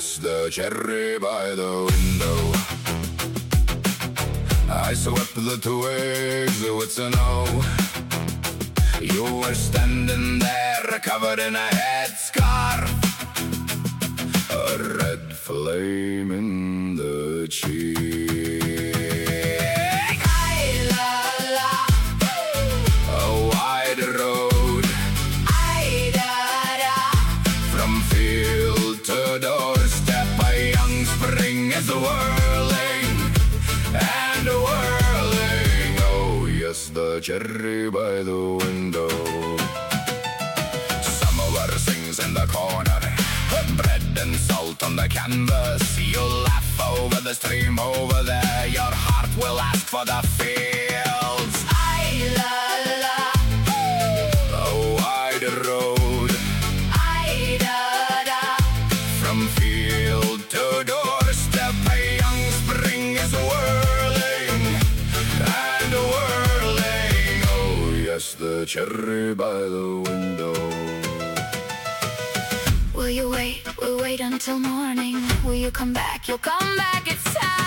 yes, the cherry by the window. I swept the twigs with snow. You were standing there covered in a headscarf, a red flame in the cheek. A wide road, from field to doorstep, a young spring is whirling and whirling. Oh yes, the cherry by the window. Samovar sings in the corner, bread and salt on the canvas. You'll laugh over the stream over there. Your heart will ask for the fields. A wide road, from field to doorstep, a young spring is whirling and whirling. Oh yes, the cherry by the window. Will you wait? We'll wait until morning. Will you come back? You'll come back, it's time.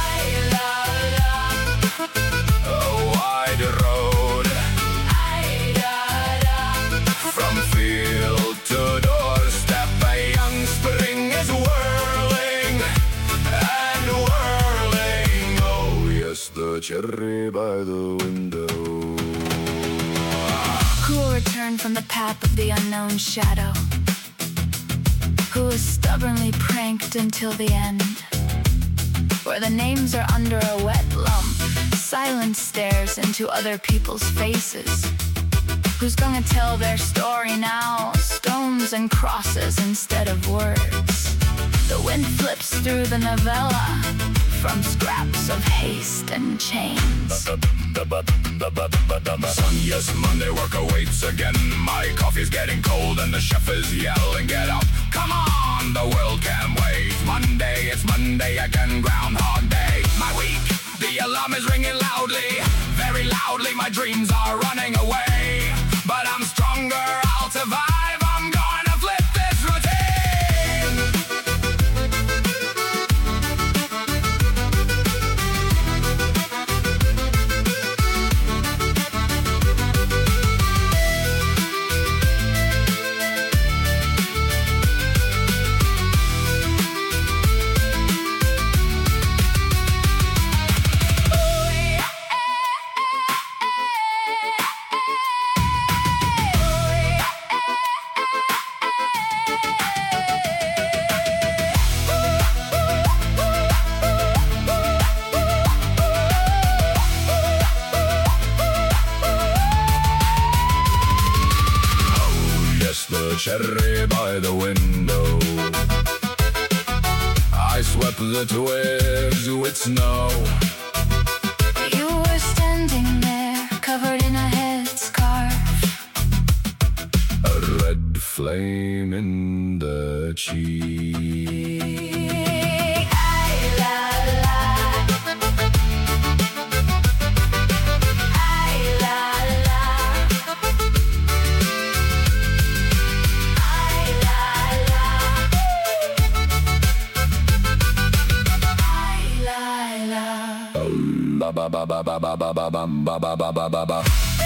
A wide road, from field to doorstep, a young spring is whirling and whirling. Oh yes, the cherry by the window. Who will return from the path of the unknown shadow? Who is stubbornly pranked until the end? Where the names are under a wet lump, silence stares into other people's faces. Who's gonna tell their story now? Stones and crosses instead of words. The wind flips through the novella, from scraps of haste and chains. Son, yes, Monday work awaits again. My coffee's getting cold and the chef is yelling, get up, come on, the world can wait. Monday, it's Monday again, Groundhog Day. My week, the alarm is ringing loudly, very loudly, my dreams are running away. But I'm stronger, I'll survive, I'm gonna flip this routine. The cherry by the window. I swept the twigs with snow. You were standing there, covered in a headscarf, A red flame in the cheek. Ba ba ba ba ba ba ba ba ba ba ba ba ba ba.